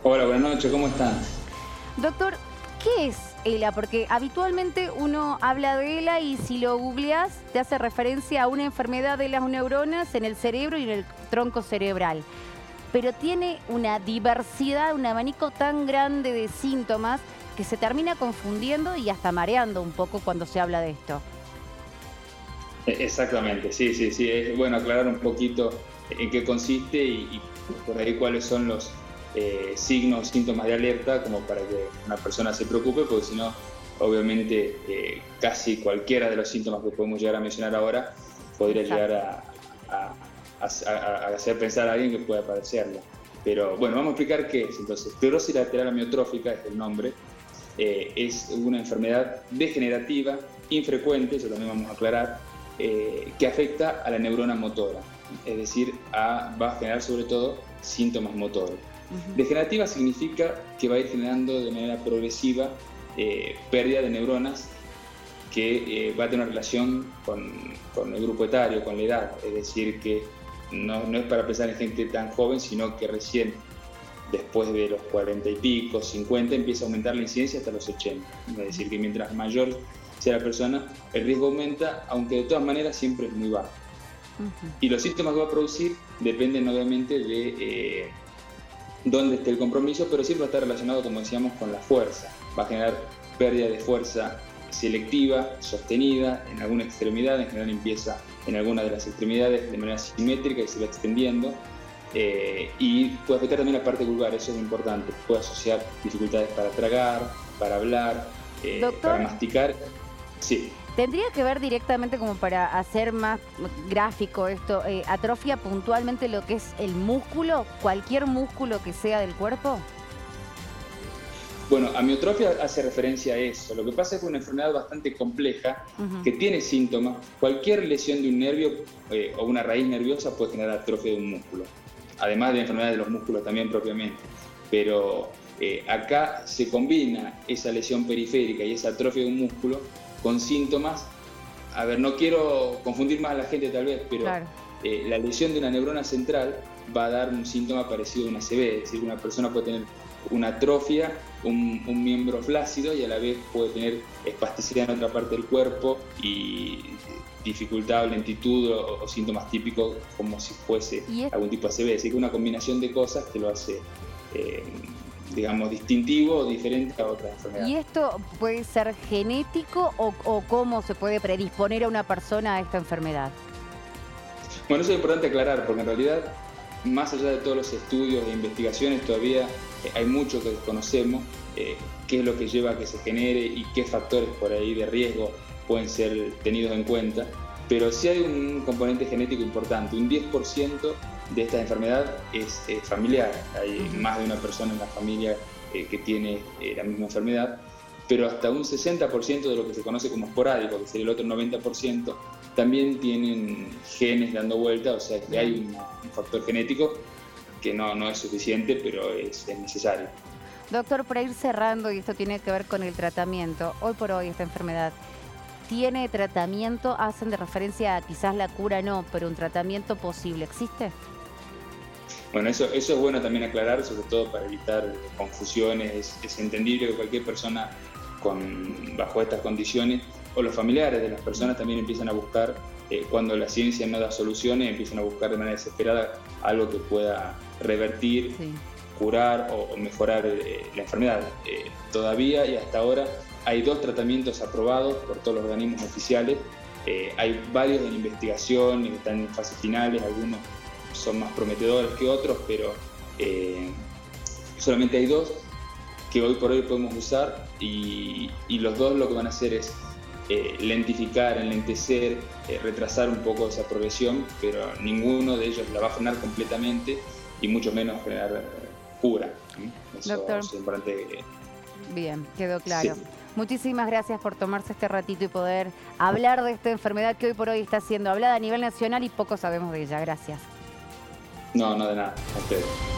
Hola, buenas noches, ¿cómo están? Doctor, ¿qué es ELA? Porque habitualmente uno habla de ELA y si lo googleas te hace referencia a una enfermedad de las neuronas en el cerebro y en el tronco cerebral. Pero tiene una diversidad, un abanico tan grande de síntomas que se termina confundiendo y hasta mareando un poco cuando se habla de esto. Exactamente, sí. Es bueno aclarar un poquito en qué consiste y por ahí cuáles son los signos, síntomas de alerta, como para que una persona se preocupe, porque si no, obviamente, casi cualquiera de los síntomas que podemos llegar a mencionar ahora podría llegar Exacto. a hacer pensar a alguien que pueda padecerlo. Pero bueno, vamos a explicar qué es. Entonces, esclerosis lateral amiotrófica es el nombre. Es una enfermedad degenerativa, infrecuente, eso también vamos a aclarar, que afecta a la neurona motora, es decir, va a generar sobre todo síntomas motores. Degenerativa significa que va a ir generando de manera progresiva pérdida de neuronas que va a tener una relación con el grupo etario, con la edad, es decir, que no es para pensar en gente tan joven, sino que recién después de los 40 y pico, 50, empieza a aumentar la incidencia hasta los 80. Es decir, que mientras mayor sea la persona, el riesgo aumenta, aunque de todas maneras siempre es muy bajo. Y los síntomas que va a producir dependen obviamente de dónde esté el compromiso, pero siempre va a estar relacionado, como decíamos, con la fuerza. Va a generar pérdida de fuerza selectiva, sostenida, en alguna extremidad, en general empieza en alguna de las extremidades de manera simétrica y se va extendiendo. Y puede afectar también la parte vulvar, eso es importante. Puede asociar dificultades para tragar, para hablar, para Doctor, masticar. Sí. ¿tendría que ver directamente, como para hacer más gráfico esto, atrofia puntualmente lo que es el músculo, cualquier músculo que sea del cuerpo? Bueno, amiotrofia hace referencia a eso. Lo que pasa es que es una enfermedad bastante compleja que tiene síntomas. Cualquier lesión de un nervio o una raíz nerviosa puede generar atrofia de un músculo, además de enfermedades de los músculos también propiamente. Pero acá se combina esa lesión periférica y esa atrofia de un músculo con síntomas. A ver, no quiero confundir más a la gente tal vez, pero Claro. la lesión de una neurona central va a dar un síntoma parecido a una ACV, es decir, una persona puede tener una atrofia, un miembro flácido y a la vez puede tener espasticidad en otra parte del cuerpo y dificultad o lentitud o síntomas típicos como si fuese algún tipo de ACV, es decir, que una combinación de cosas que lo hace, digamos, distintivo o diferente a otras enfermedades. ¿Y esto puede ser genético o cómo se puede predisponer a una persona a esta enfermedad? Bueno, eso es importante aclarar, porque en realidad, más allá de todos los estudios e investigaciones, todavía hay mucho que desconocemos, qué es lo que lleva a que se genere y qué factores por ahí de riesgo pueden ser tenidos en cuenta. Pero sí hay un componente genético importante, un 10% de esta enfermedad es familiar. Hay más de una persona en la familia que tiene la misma enfermedad, pero hasta un 60% de lo que se conoce como esporádico, que sería el otro 90%, también tienen genes dando vuelta, o sea que hay un factor genético que no es suficiente, pero es necesario. Doctor, para ir cerrando, y esto tiene que ver con el tratamiento, hoy por hoy esta enfermedad tiene tratamiento, hacen de referencia a quizás la cura no, pero un tratamiento posible, ¿existe? Bueno, eso es bueno también aclarar, sobre todo para evitar confusiones. Es entendible que cualquier persona bajo estas condiciones, o los familiares de las personas también empiezan a buscar, cuando la ciencia no da soluciones, empiezan a buscar de manera desesperada algo que pueda revertir, curar o mejorar la enfermedad. Todavía y hasta ahora hay 2 tratamientos aprobados por todos los organismos oficiales. Hay varios en investigación, están en fases finales, algunos son más prometedores que otros, pero solamente hay 2 que hoy por hoy podemos usar y los 2 lo que van a hacer es lentificar, enlentecer, retrasar un poco esa progresión, pero ninguno de ellos la va a frenar completamente y mucho menos generar cura. Eso Doctor. es importante. Bien, quedó claro. Sí. Muchísimas gracias por tomarse este ratito y poder hablar de esta enfermedad que hoy por hoy está siendo hablada a nivel nacional y poco sabemos de ella. Gracias. No, de nada. A ustedes.